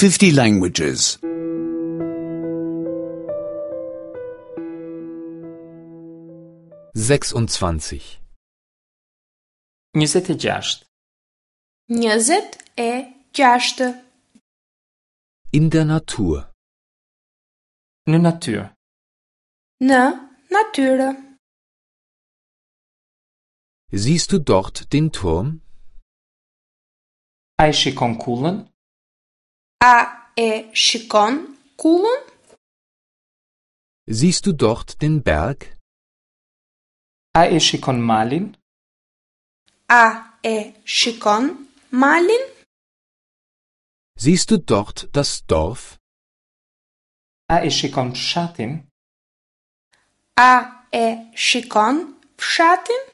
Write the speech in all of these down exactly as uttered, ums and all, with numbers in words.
fifty languages. sechsundzwanzig. njëzet e gjashtë. njëzet e gjashtë. In der Natur. Në natyrë. Në natyrë. Siehst du dort den Turm? A i shikon kullën? A e shikon kullën? Siehst du dort den Berg? A i shikon malin? A e shikon malin? Siehst du dort das Dorf? A i shikon fshatin? A e shikon fshatin?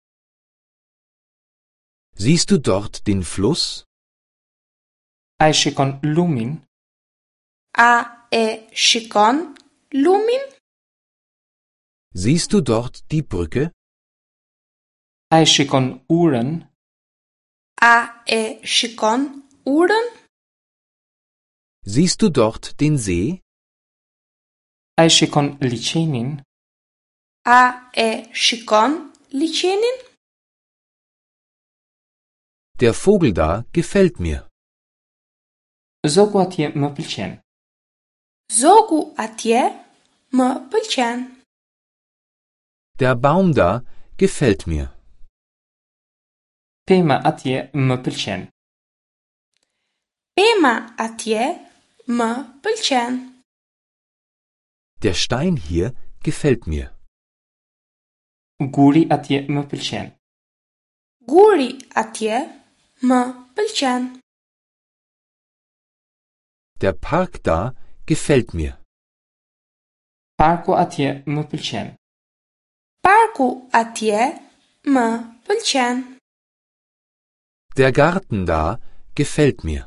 Siehst du dort den Fluss? A i shikon lumin? A e shikon lumin? Siehst du dort die Brücke? A i shikon urën? A e shikon urën? Siehst du dort den See? A i shikon liçenin? A e shikon liçenin? Der Vogel da gefällt mir. Zogu atje më pëlqen. Zogu atje më pëlqen. Der Baum da gefällt mir. Pema atje më pëlqen. Pema atje më pëlqen. Der Stein hier gefällt mir. Guri atje më pëlqen. Guri atje më pëlqen. Der Park da gefällt mir. Parku atje më pëlqen. Parku atje më pëlqen. Der Garten da gefällt mir.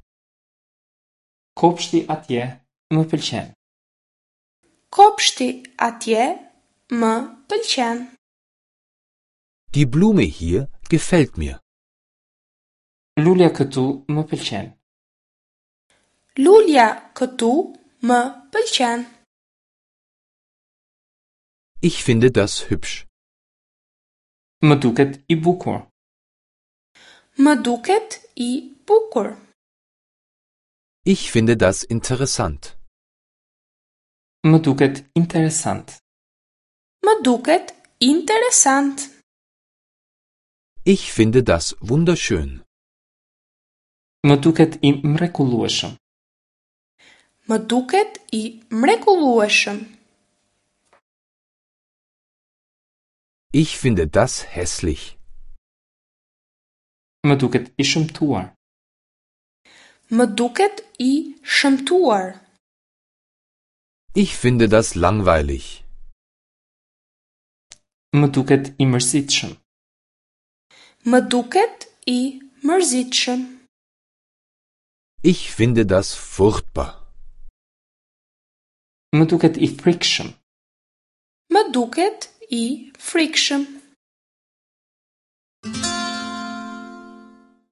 Kopshti atje më pëlqen. Kopshti atje më pëlqen. Die Blume hier gefällt mir. Lulja këtu më pëlqen. Lulja këtu më pëlqen. Ich finde das hübsch. Më duket i bukur. Më duket i bukur. Ich finde das interessant. Më duket interesant. Më duket interesant. Ich finde das wunderschön. Më duket i mrekullueshëm. Më duket i mrekullueshëm. Ich finde das hässlich. Më duket i shëmtuar. Më duket i shëmtuar. Ich finde das langweilig. Më duket i mërzitshëm. Më duket i mërzitshëm. Ich finde das furchtbar. Më duket i frikshëm. Më duket i frikshëm.